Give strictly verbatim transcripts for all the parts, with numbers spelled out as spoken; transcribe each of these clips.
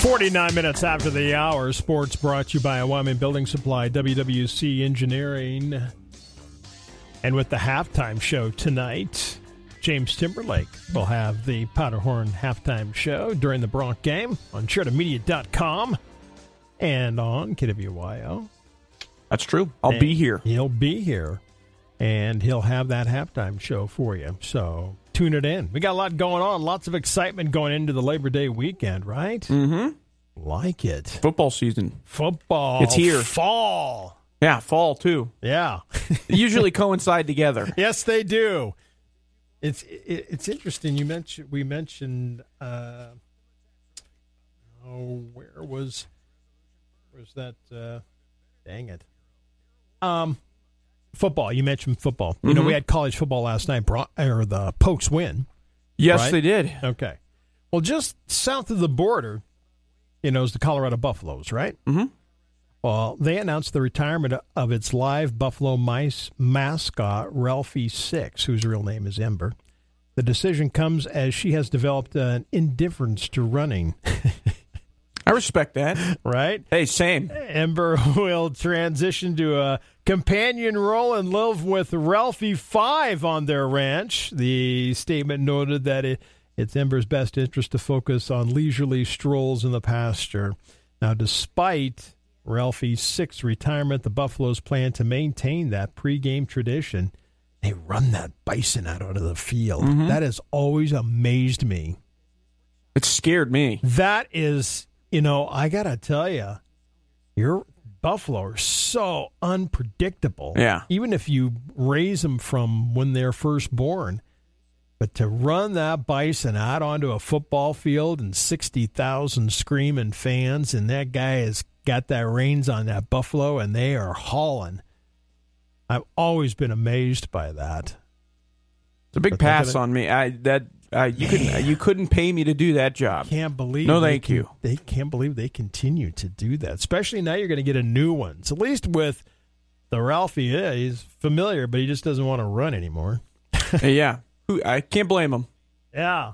forty-nine minutes after the hour, sports brought to you by Wyoming Building Supply, W W C Engineering. And with the halftime show tonight, James Timberlake will have the Powderhorn halftime show during the Bronx game on Sheridan Media dot com and on K W Y O. That's true. I'll and be here. He'll be here, and he'll have that halftime show for you. So tune it in. We got a lot going on, lots of excitement going into the Labor Day weekend, right? Mm-hmm. Like it. Football season. Football. It's here. Fall. Yeah, fall, too. Yeah. They usually coincide together. Yes, they do. It's it, it's interesting. You mentioned we mentioned. Uh, oh, where was where's that? Uh, dang it. Um, football. You mentioned football. You mm-hmm. know, we had college football last night. Brought, or the Pokes win. Yes, right? they did. Okay. Well, just south of the border, you know, is the Colorado Buffaloes, right? Mm-hmm. Well, they announced the retirement of its live Buffalo mice mascot, Ralphie Six, whose real name is Ember. The decision comes as she has developed an indifference to running. I respect that. Right? Hey, same. Ember will transition to a companion role and live with Ralphie Five on their ranch. The statement noted that it, it's Ember's best interest to focus on leisurely strolls in the pasture. Now, despite Ralphie's sixth retirement, the Buffaloes plan to maintain that pregame tradition. They run that bison out onto the field. Mm-hmm. That has always amazed me. It scared me. That is, you know, I got to tell you, your buffalo are so unpredictable. Yeah. Even if you raise them from when they're first born. But to run that bison out onto a football field and sixty thousand screaming fans, and that guy has got that reins on that buffalo, and they are hauling. I've always been amazed by that. It's a big but pass on me. I that uh, you couldn't you couldn't pay me to do that job. Can't believe no, thank can, you. They can't believe they continue to do that. Especially now, you're going to get a new one. So at least with the Ralphie, yeah, he's familiar, but he just doesn't want to run anymore. Yeah, I can't blame him. Yeah.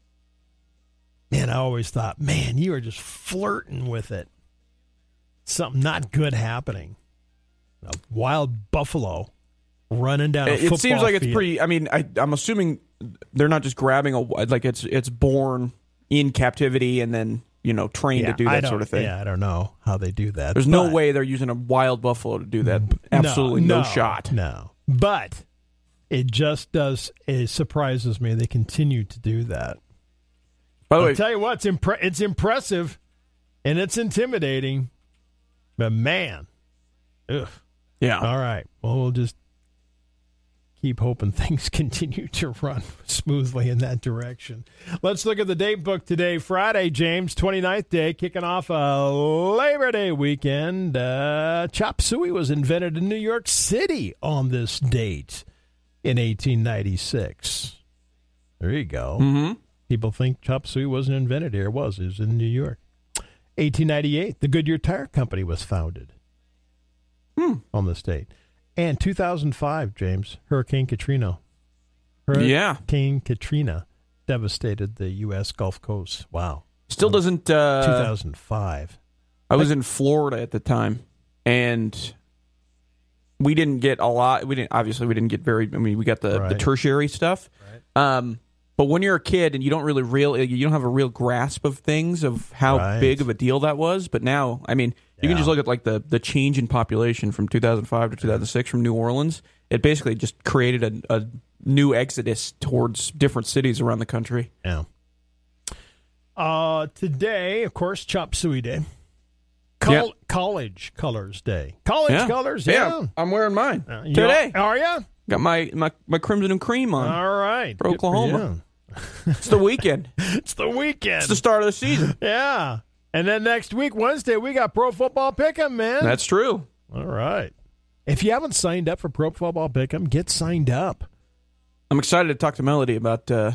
Man, I always thought, man, you are just flirting with it. Something not good happening. A wild buffalo running down a it, football It seems like field. it's pretty. I mean, I, I'm assuming they're not just grabbing a like it's it's born in captivity and then you know trained yeah, to do that sort of thing. Yeah, I don't know how they do that. There's but, no way they're using a wild buffalo to do that. Absolutely no, no, no shot. No, but it just does. It surprises me they continue to do that. By the I'll way, tell you what, it's impre- it's impressive and it's intimidating, but man, ugh. Yeah. All right. Well, we'll just keep hoping things continue to run smoothly in that direction. Let's look at the date book today. Friday, James, twenty-ninth day, kicking off a Labor Day weekend. Uh, chop suey was invented in New York City on this date in eighteen ninety-six. There you go. Mm-hmm. People think chop suey wasn't invented here. It was. It was in New York. eighteen ninety-eight, the Goodyear Tire Company was founded. Hmm. On this date. And two thousand five, James, Hurricane Katrina. Hurricane yeah. Katrina devastated the U S Gulf Coast. Wow. Still doesn't... Uh, two thousand five. I was in Florida at the time, and we didn't get a lot. We didn't Obviously, we didn't get very... I mean, we got the, right. the tertiary stuff. Right. Um, but when you're a kid and you don't really real, you don't have a real grasp of things, of how right. big of a deal that was. But now, I mean... You yeah. can just look at like the, the change in population from two thousand five to two thousand six from New Orleans. It basically just created a, a new exodus towards different cities around the country. Yeah. Uh, today, of course, Chop Suey Day. Col- yep. College Colors Day. College yeah. Colors, yeah. yeah. I'm wearing mine uh, you today. Are, are you? Got my, my, my crimson and cream on. All right. For Oklahoma. For it's the weekend. It's the weekend. It's the start of the season. Yeah. And then next week, Wednesday, we got Pro Football Pick'em, man. That's true. All right. If you haven't signed up for Pro Football Pick'em, get signed up. I'm excited to talk to Melody about uh,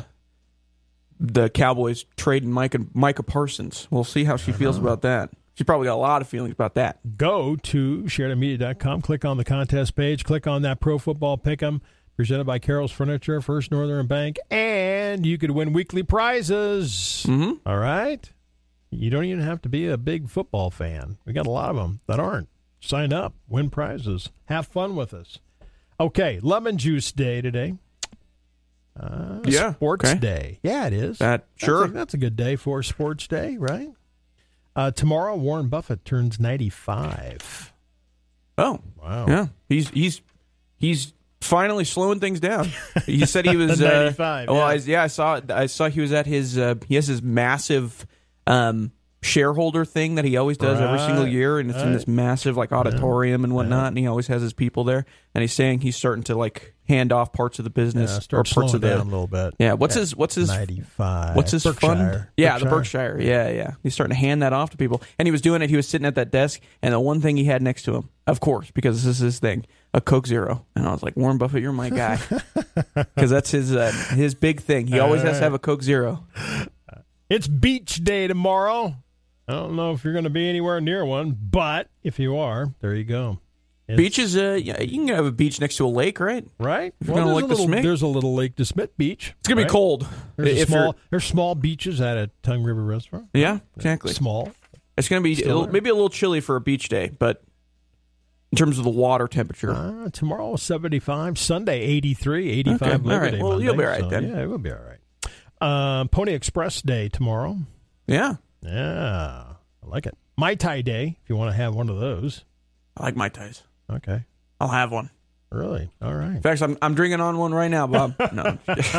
the Cowboys trading Micah, Micah Parsons. We'll see how she feels about that. She's probably got a lot of feelings about that. Go to Sheridan Media dot com, click on the contest page, click on that Pro Football Pick'em, presented by Carol's Furniture, First Northern Bank, and you could win weekly prizes. Mm-hmm. All right? You don't even have to be a big football fan. We got a lot of them that aren't. Sign up, win prizes, have fun with us. Okay, Lemon Juice Day today. Uh, yeah, Sports okay. Day. Yeah, it is. That sure. That's a, that's a good day for Sports Day, right? Uh, tomorrow, Warren Buffett turns ninety-five. Oh, wow. Yeah, he's he's he's finally slowing things down. He said he was ninety-five. Uh, well, yeah. I, yeah, I saw I saw he was at his uh, he has his massive um, shareholder thing that he always does every Right. single year, and it's in Right. this massive like auditorium and whatnot, Yeah. and he always has his people there, and he's saying he's starting to like hand off parts of the business Yeah, or start parts slowing of the down a little bit. yeah. What's Yeah. his what's his ninety-five. What's his Berkshire. fund? Yeah, the Berkshire. Berkshire. Yeah, yeah. He's starting to hand that off to people. And he was doing it. He was sitting at that desk, and the one thing he had next to him, of course, because this is his thing, a Coke Zero. And I was like, Warren Buffett, you're my guy. Because that's his uh, his big thing. He always has to have a Coke Zero. It's Beach Day tomorrow. I don't know if you're going to be anywhere near one, but if you are, there you go. It's, Beach is, uh, yeah, you can have a beach next to a lake, right? right? If you're Well, gonna there's, like a the little, Smith. there's a little Lake DeSmit Beach. It's going to right? be cold. There's, a if small, you're- there's small beaches at a Tongue River restaurant. Yeah, exactly. Small. It's going to be Still a little- there. maybe a little chilly for a beach day, but in terms of the water temperature. Uh, tomorrow, seventy-five. Sunday, eighty-three. eighty-five Okay, all Labor right. Day Well, Monday, you'll be all right so, then. Yeah, it will be all right. Um, Pony Express Day tomorrow. Yeah. Yeah, I like it. Mai Tai Day, if you want to have one of those. I like Mai Tais. Okay. I'll have one. Really? All right. In fact, I'm I'm drinking on one right now, Bob. No.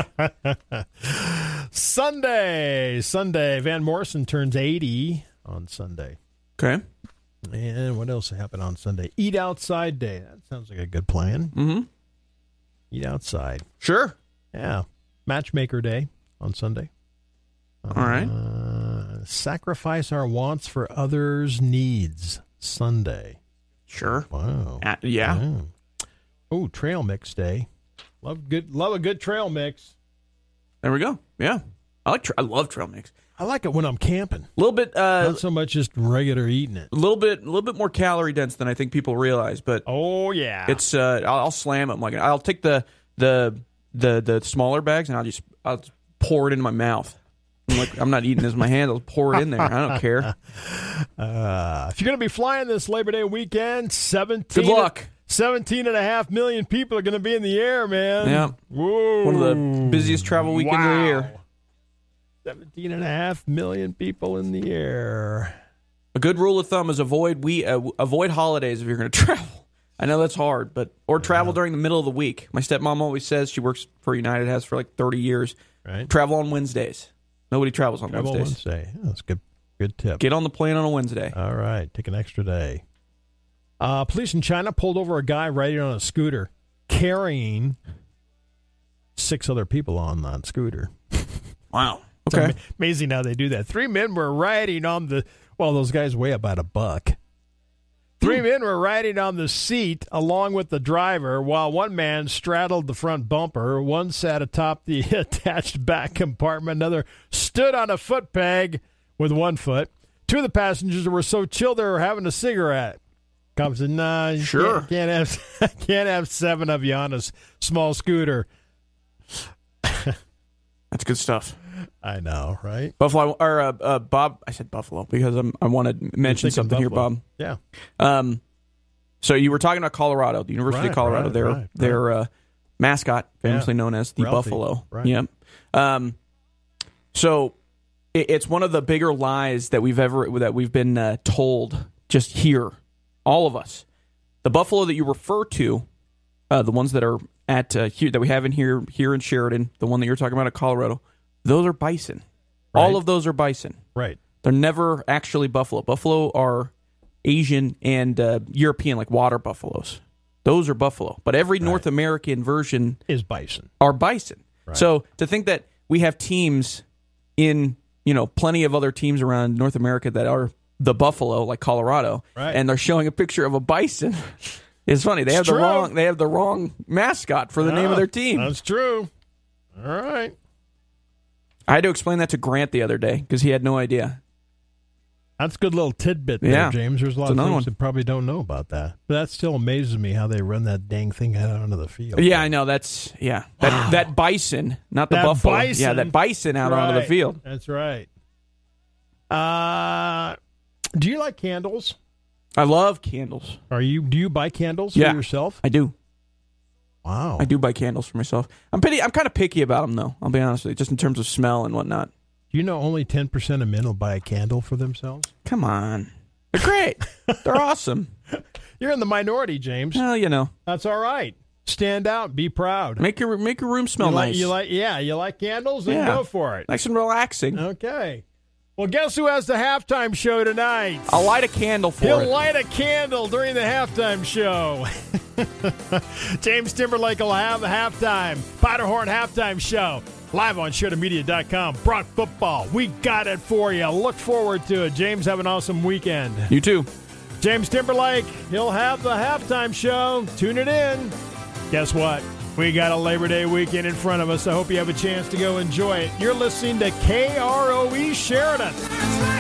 Sunday. Sunday. Van Morrison turns eighty on Sunday. Okay. And what else happened on Sunday? Eat Outside Day. That sounds like a good plan. Mm-hmm. Eat outside. Sure. Yeah. Matchmaker Day on Sunday. All right. Uh, sacrifice our wants for others' needs. Sunday. Sure. Wow. Uh, yeah. Yeah. Oh, Trail Mix Day. Love good. Love a good trail mix. There we go. Yeah. I like. Tra- I love trail mix. I like it when I'm camping. A little bit. Uh, Not so much just regular eating it. a little bit. A little bit more calorie dense than I think people realize. But Oh yeah. it's. Uh, I'll, I'll slam them. Like I'll take the the the the smaller bags and I'll just I'll just pour it into my mouth. I'm like I'm not eating this with my hand. I'll pour it in there. I don't care. Uh, if you're going to be flying this Labor Day weekend, seventeen Good luck. seventeen and a half million people are going to be in the air, man. Yeah. Whoa. One of the busiest travel weekends wow. of the year. seventeen and a half million people in the air. A good rule of thumb is avoid we uh, avoid holidays if you're going to travel. I know that's hard, but or travel during the middle of the week. My stepmom always says she works for United, has for like thirty years. Right. Travel on Wednesdays. Nobody travels on Travel Wednesdays. Wednesday. Yeah, that's a good, good tip. Get on the plane on a Wednesday. All right. Take an extra day. Uh, police in China pulled over a guy riding on a scooter, carrying six other people on that scooter. Wow. It's Okay. ama- amazing how they do that. Three men were riding on the, well, those guys weigh about a buck. Three men were riding on the seat along with the driver, while one man straddled the front bumper. One sat atop the attached back compartment. Another stood on a foot peg with one foot. Two of the passengers were so chilled they were having a cigarette. Cop said, "Nah, you Sure. can't, can't have can't have seven of you on a s- small scooter." That's good stuff. I know, right? Buffalo or uh, uh, Bob. I said Buffalo because I'm, I want to mention Thinking something here, Buffalo. Bob. Yeah. Um, so you were talking about Colorado, the University Right, of Colorado. right, their right, their uh, mascot, famously Yeah. known as the Ralphie, Buffalo. right. Yep. Um, so it, it's one of the bigger lies that we've ever that we've been uh, told. Just here, all of us, the Buffalo that you refer to, uh, the ones that are at uh, here that we have in here here in Sheridan, the one that you're talking about at Colorado, those are bison. Right. All of those are bison. Right. They're never actually buffalo. Buffalo are Asian and uh, European, like water buffaloes. Those are buffalo. But every North American version Is bison. are bison. Right. So to think that we have teams in, you know, plenty of other teams around North America that are the buffalo, like Colorado, Right. and they're showing a picture of a bison. It's funny. They have It's the true. wrong. They have the wrong mascot for the name of their team. That's true. All right. I had to explain that to Grant the other day because he had no idea. That's a good little tidbit there, Yeah. James. There's a lot It's of another things one. that probably don't know about that. But that still amazes me how they run that dang thing out onto the field. Yeah, I know. That's yeah. That Wow. that bison, not the That buffalo. bison. Yeah, that bison out onto the Right. field. That's right. Uh, do you like candles? I love candles. Are you? Do you buy candles Yeah, for yourself? I do. Wow. I do buy candles for myself. I'm pretty. I'm kind of picky about them, though. I'll be honest with you, just in terms of smell and whatnot. You know, only ten percent of men will buy a candle for themselves. Come on, they're great. They're awesome. You're in the minority, James. Well, you know, That's all right. Stand out. Be proud. make your make your room smell you like, nice. You like, yeah, you like candles? Then Yeah. go for it. Nice and relaxing. Okay. Well, guess who has the halftime show tonight? I'll light a candle for He'll it. light a candle during the halftime show. James Timberlake will have the halftime. Powderhorn halftime show. Live on Shota Media dot com. Brock football. We got it for you. Look forward to it. James, have an awesome weekend. You too. James Timberlake, he'll have the halftime show. Tune it in. Guess what? We got a Labor Day weekend in front of us. I hope you have a chance to go enjoy it. You're listening to K R O E Sheridan.